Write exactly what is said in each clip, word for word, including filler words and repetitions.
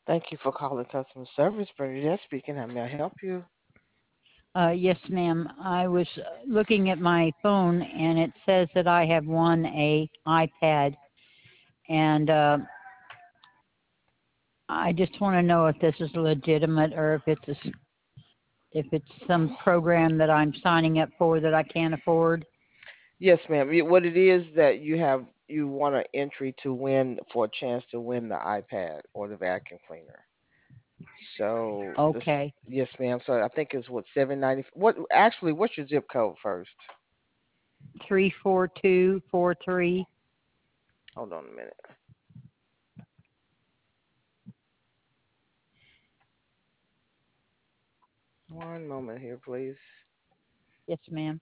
Thank you for calling customer service. Bernadette speaking. How may I help you? Uh, yes, ma'am. I was uh, looking at my phone and it says that I have won a iPad, and uh, I just want to know if this is legitimate or if it's a s if it's some program that I'm signing up for that I can't afford. Yes, ma'am. You- What it is that you have, you want an entry to win for a chance to win the iPad or the vacuum cleaner. So this, Okay, yes, ma'am. So I think it's what seven ninety. What actually? What's your zip code first? three four two four three. Hold on a minute. One moment here, please. Yes, ma'am.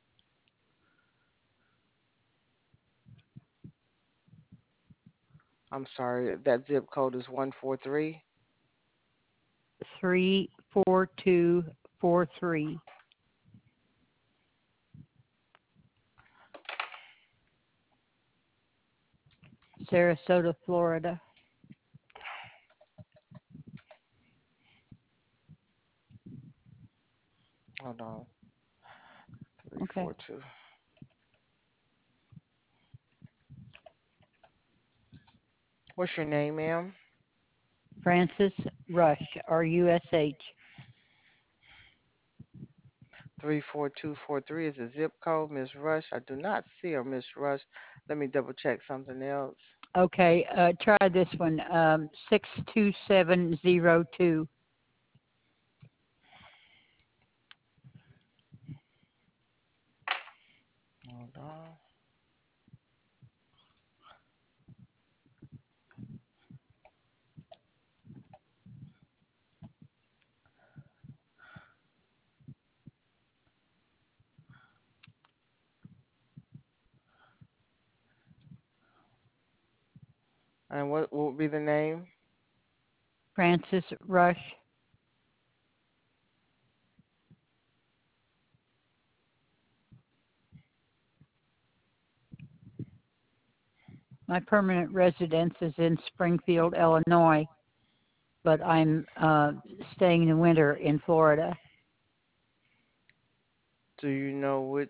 I'm sorry. That zip code is one four three. Three four two four three. Sarasota, Florida. Hold on. Three Okay. four two. What's your name, ma'am? Francis Rush, R U S H. Three four two four three is the zip code, Miss Rush. I do not see her, Miss Rush. Let me double check something else. Okay, uh, try this one. Um, six two seven zero two. Hold on. And what, what would be the name? Francis Rush. My permanent residence is in Springfield, Illinois, but I'm uh, staying the winter in Florida. Do you know which?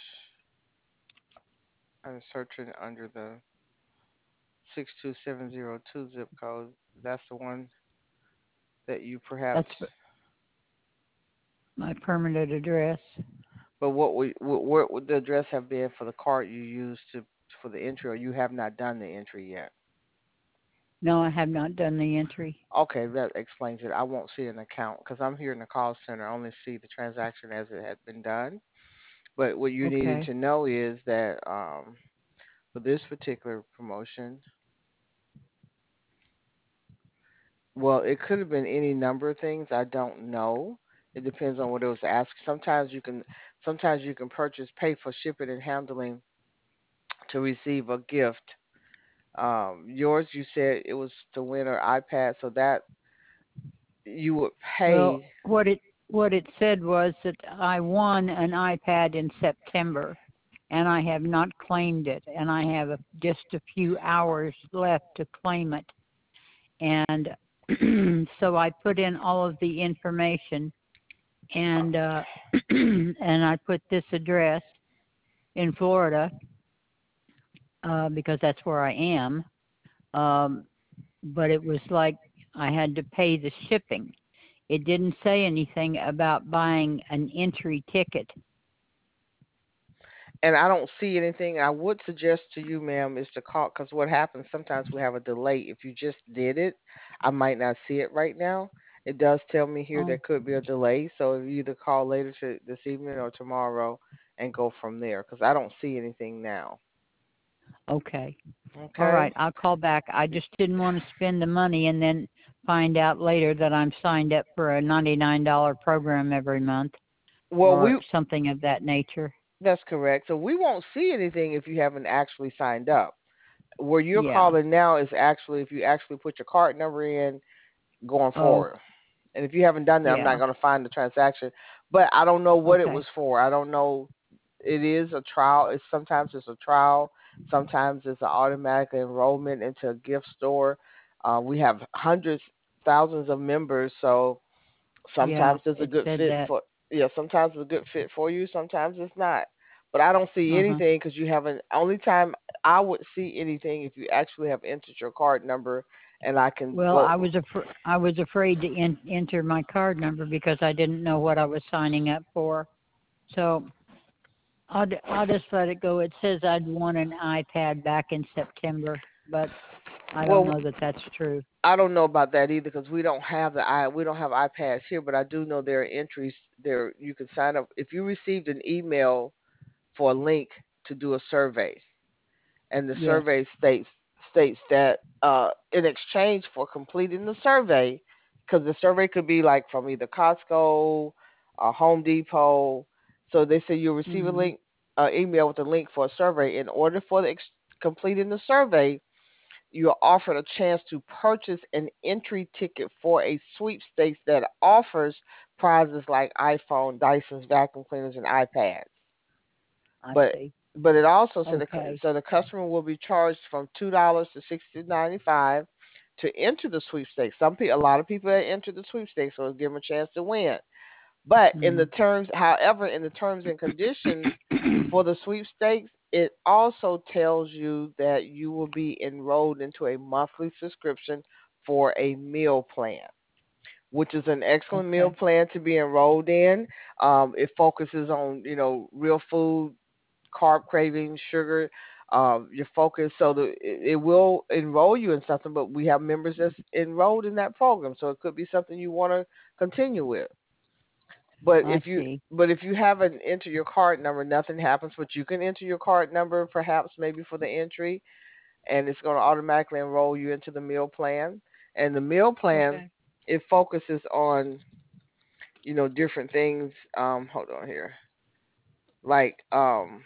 I'm searching under the six two seven zero two zip code. That's the one that you perhaps. That's my permanent address. But what would what, what would the address have been for the card you used to for the entry, or you have not done the entry yet? No, I have not done the entry. Okay, that explains it. I won't see an account because I'm here in the call center. I only see the transaction as it had been done. But what you needed Okay. to know is that um, for this particular promotion, well, it could have been any number of things. I don't know. It depends on what it was asked. Sometimes you can, sometimes you can purchase, pay for shipping and handling to receive a gift. Um, yours, you said it was to win an iPad, so that you would Well, pay. what it what it said was that I won an iPad in September, and I have not claimed it, and I have a, just a few hours left to claim it. And so I put in all of the information, and uh, and I put this address in Florida uh, because that's where I am. Um, but it was like I had to pay the shipping. It didn't say anything about buying an entry ticket. And I don't see anything. I would suggest to you, ma'am, is to call because what happens sometimes we have a delay. If you just did it, I might not see it right now. It does tell me here there Oh, could be a delay, so you either call later to this evening or tomorrow and go from there because I don't see anything now. okay. All Okay. right, I'll call back. I just didn't want to spend the money and then find out later that I'm signed up for a ninety-nine dollars program every month Well, or we something of that nature. that's correct. So we won't see anything if you haven't actually signed up. Where you're Yeah. calling now is actually if you actually put your card number in going Oh, forward. And if you haven't done that, I'm not yeah. going to find the transaction. But I don't know what it was Okay. for. I don't know. It is a trial. It's sometimes it's a trial. Sometimes it's an automatic enrollment into a gift store. Uh, we have hundreds. thousands of members, so Yeah, sometimes it's a it good said fit that. for yeah, sometimes it's a good fit for you, sometimes it's not. But I don't see Uh-huh. anything because you haven't. Only time I would see anything if you actually have entered your card number, and I can Well, go. I was afr- I was afraid to en- enter my card number because I didn't know what I was signing up for. So I'll, d- I'll just let it go. It says I'd won an iPad back in September, but I don't Well, know that that's true. I don't know about that either because we don't have the i we don't have iPads here, but I do know there are entries there. You can sign up if you received an email for a link to do a survey, and the Yes. survey states states that uh, in exchange for completing the survey, because the survey could be like from either Costco, or Home Depot. So they say you'll receive a Mhm. link, uh, email with a link for a survey. In order for the ex- completing the survey, you're offered a chance to purchase an entry ticket for a sweepstakes that offers prizes like iPhone, Dyson's vacuum cleaners, and iPads. I But see. but it also said the, cu- Okay. so the customer will be charged from two dollars to sixty ninety five to enter the sweepstakes. Some people, a lot of people that enter the sweepstakes, so give them a chance to win. But in the Mhm. terms, however, in the terms and conditions for the sweepstakes, it also tells you that you will be enrolled into a monthly subscription for a meal plan, which is an excellent meal Okay. plan to be enrolled in. Um, it focuses on you know real food, carb cravings, sugar, um, your focus. So the, it, it will enroll you in something, but we have members that's enrolled in that program, so it could be something you want to continue with. But I if you see. but if you haven't entered your card number, nothing happens. But you can enter your card number, perhaps maybe for the entry, and it's going to automatically enroll you into the meal plan. And the meal plan, Okay. it focuses on you know different things. Um, hold on here, like um,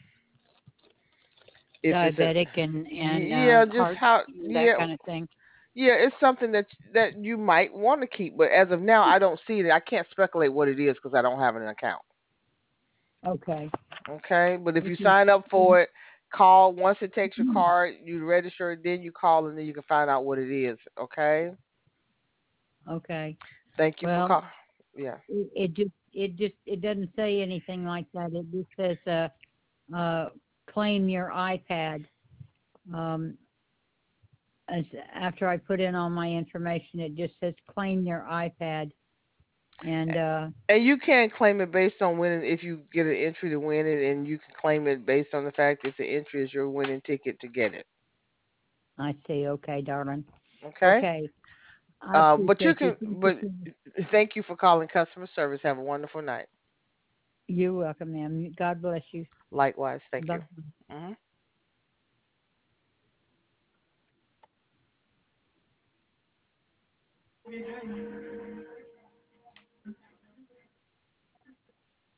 if it's a Diabetic and and uh, yeah, just heart, how that yeah. kind of thing. Yeah, it's something that that you might want to keep, but as of now, I don't see it. I can't speculate what it is because I don't have an account. Okay. Okay, but if you Which is sign up for it, call once it takes your card, you register it, then you call and then you can find out what it is. Okay. okay. Thank you for Well, call. Yeah. it, it just it just it doesn't say anything like that. It just says uh, uh, claim your iPad. Um, as after I put in all my information, it just says claim your iPad, and uh, And you can claim it based on winning if you get an entry to win it, and you can claim it based on the fact that the entry is your winning ticket to get it. I see. Okay, darling. Okay. Okay, I Uh, but you appreciate you. can. But thank you for calling customer service. Have a wonderful night. You're welcome, ma'am. God bless you. Likewise. Thank you. Bye. Mhm.